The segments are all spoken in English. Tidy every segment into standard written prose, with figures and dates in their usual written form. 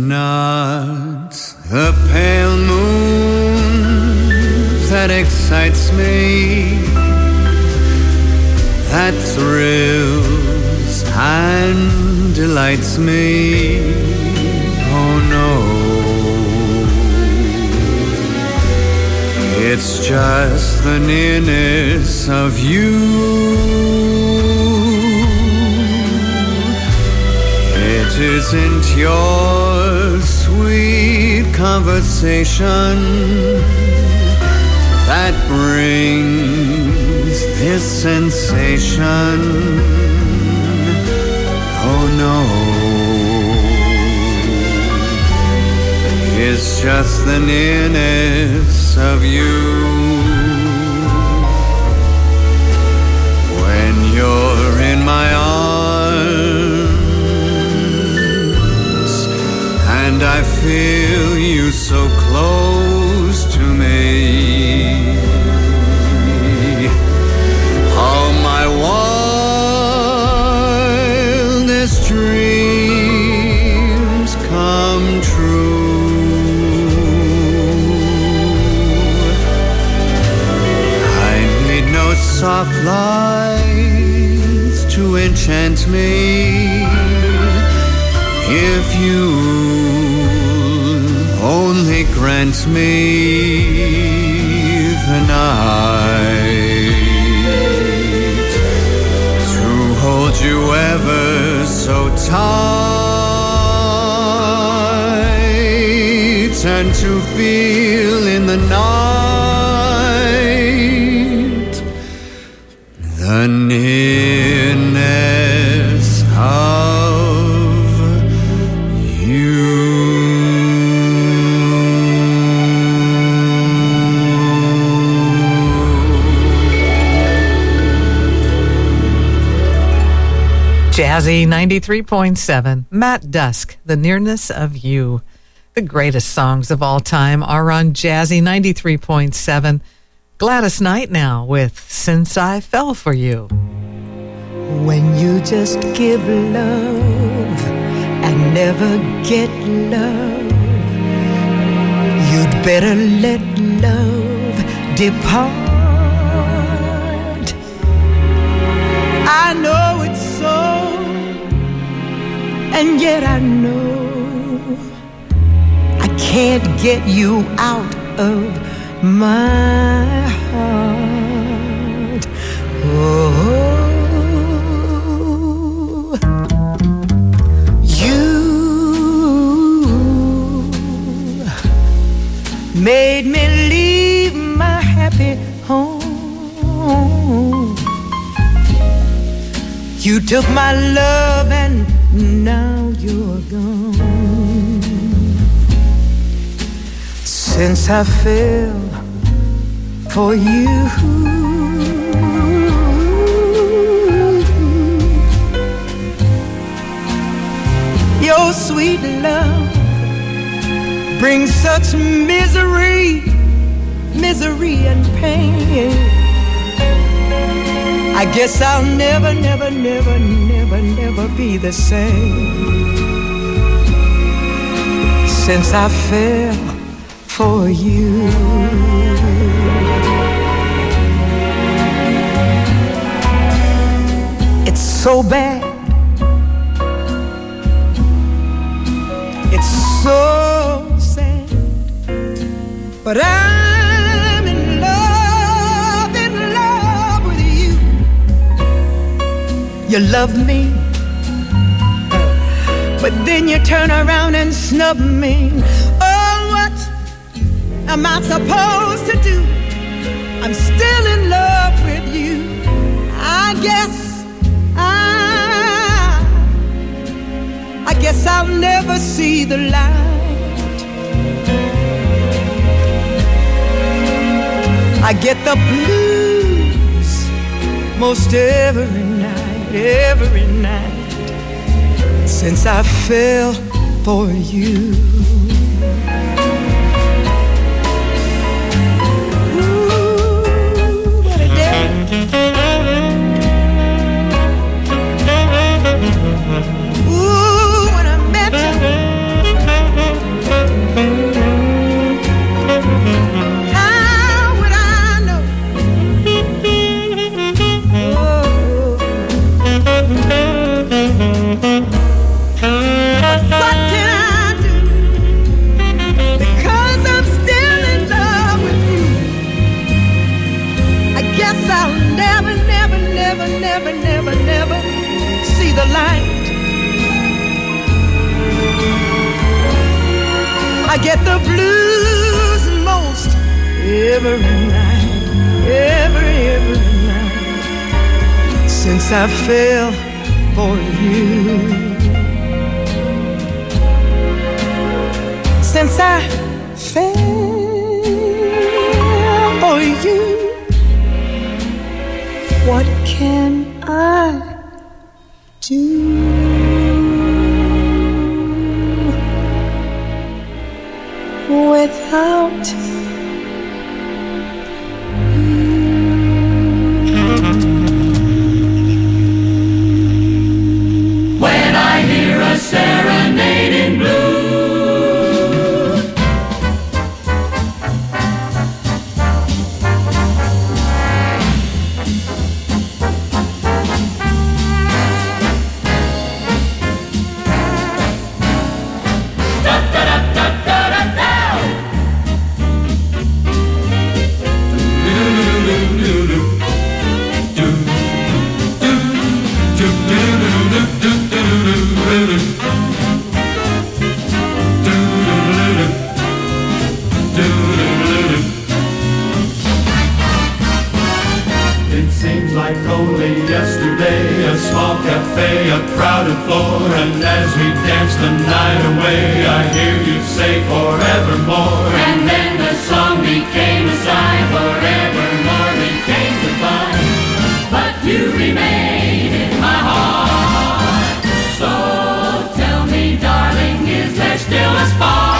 not the pale moon that excites me, that thrills and delights me. Oh no, it's just the nearness of you. It isn't your sweet conversation that brings this sensation. Oh no, it's just the nearness of you. When you're in my arms and I feel you so close to me, all my wildest dreams come true. I need no soft lights to enchant me. If you only grant me the night to hold you ever so tight and to feel in the night the nearness of you. Jazzy 93.7, Matt Dusk, The Nearness of You. The greatest songs of all time are on Jazzy 93.7. Gladys Knight now with Since I Fell for You. When you just give love and never get love, you'd better let love depart. I know it's so, and yet I know I can't get you out of my heart. Oh, you made me leave my happy home. You took my love and now you're gone. Since I fell for you, your sweet love brings such misery, misery and pain. I guess I'll never, never, never, never, never be the same since I fell for you. It's so bad, it's so sad, but I'm in love with you. You love me, but then you turn around and snub me. Oh, what am I supposed to do? I'm still in love with you. I guess I'll never see the light. I get the blues most every night since I fell for you. Ooh, what a day. Ooh, when I met you, get the blues most every night, every night, since I fell for you. Since I fell for you, what can I do? Without when I hear a serenade in blue, a crowded floor, and as we dance the night away, I hear you say forevermore, and then the song became a sigh. Forevermore became goodbye, but you remain in my heart. So tell me, darling, is there still a spark?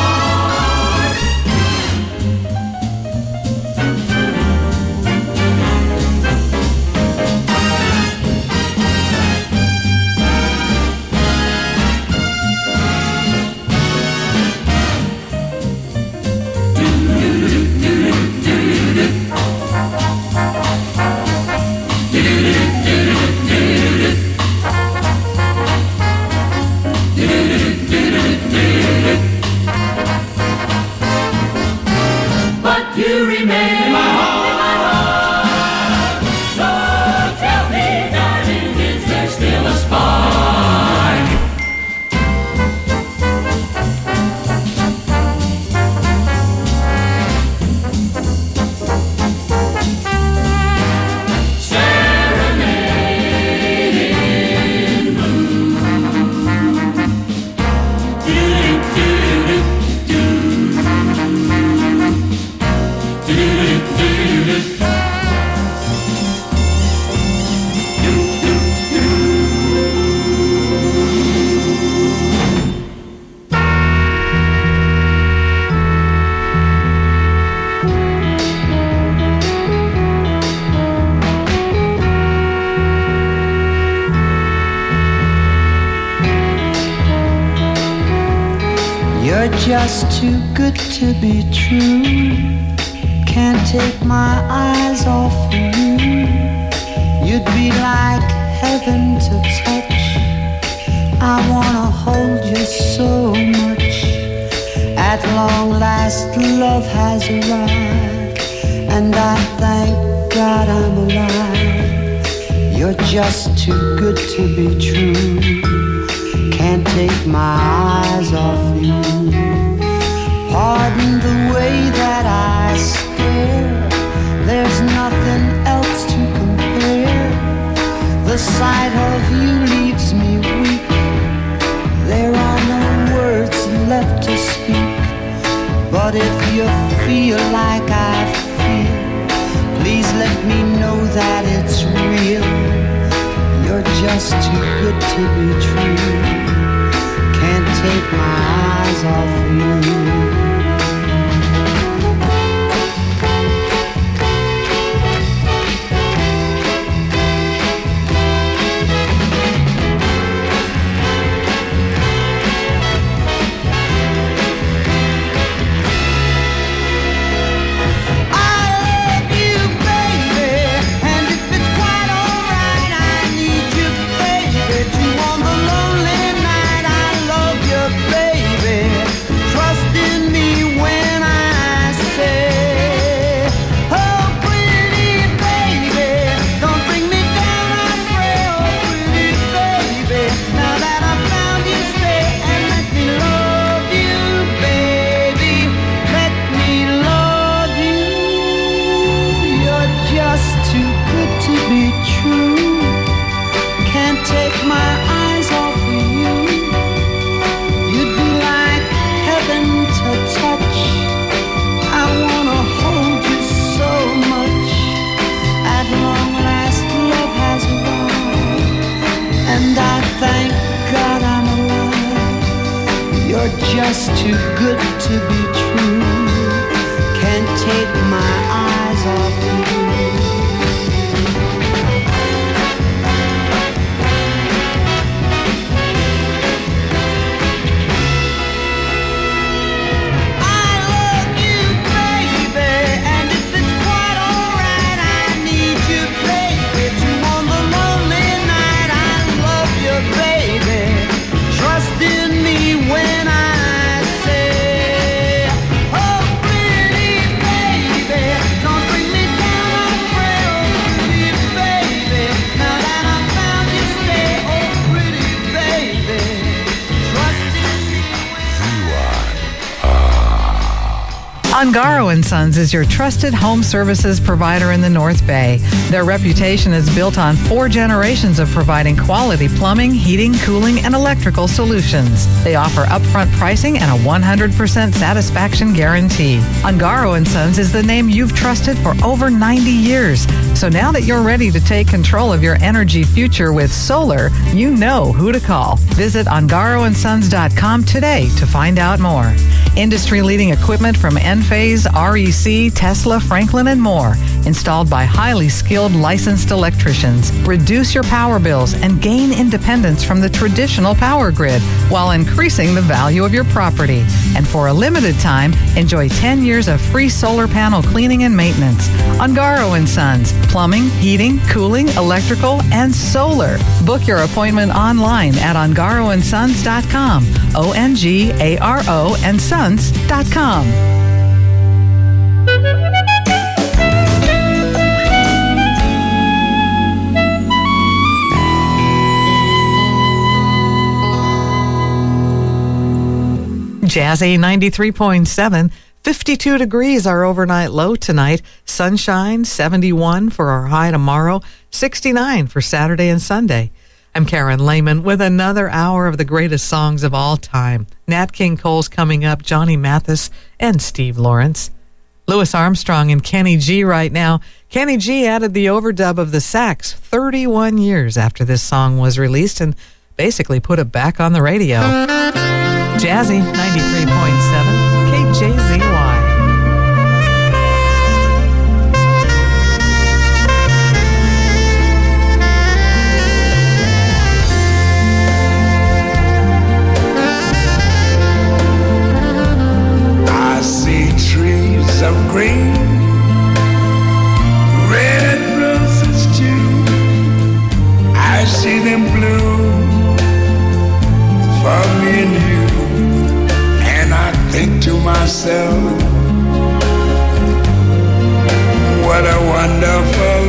You remain in my heart. So tell me, darling, is there still a spark? Serenading moon. You're just too good to be true. Can't take my eyes off of you. You'd be like heaven to touch. I wanna hold you so much. At long last, love has arrived, and I thank God I'm alive. You're just too good to be true. Can't take my eyes off you. Pardon the way that I stare. There's nothing else to compare. The sight of you leaves me weak. There are no words left to speak. But if you feel like I feel, please let me know that it's real. You're just too good to be true. Can't take my eyes off you. Baby, just too good to be true. Can't take my eyes off you. Ungaro & Sons is your trusted home services provider in the North Bay. Their reputation is built on 4 generations of providing quality plumbing, heating, cooling, and electrical solutions. They offer upfront pricing and a 100% satisfaction guarantee. Ungaro & Sons is the name you've trusted for over 90 years. So now that you're ready to take control of your energy future with solar, you know who to call. Visit ungaroandsons.com today to find out more. Industry-leading equipment from Enphase, REC, Tesla, Franklin, and more. Installed by highly skilled licensed electricians. Reduce your power bills and gain independence from the traditional power grid while increasing the value of your property. And for a limited time, enjoy 10 years of free solar panel cleaning and maintenance. Ungaro & Sons. Plumbing, heating, cooling, electrical, and solar. Book your appointment online at ungaroandsons.com. ONGARO and Sons.com. Jazzy 93.7. 52 degrees our overnight low tonight. Sunshine, 71 for our high tomorrow. 69 for Saturday and Sunday. I'm Karen Lehman with another hour of the greatest songs of all time. Nat King Cole's coming up, Johnny Mathis, and Steve Lawrence. Louis Armstrong and Kenny G right now. Kenny G added the overdub of the sax 31 years after this song was released and basically put it back on the radio. Jazzy 93.7 KJZY. I see trees of green, red roses too. I see them bloom for me and you. And I think to myself, what a wonderful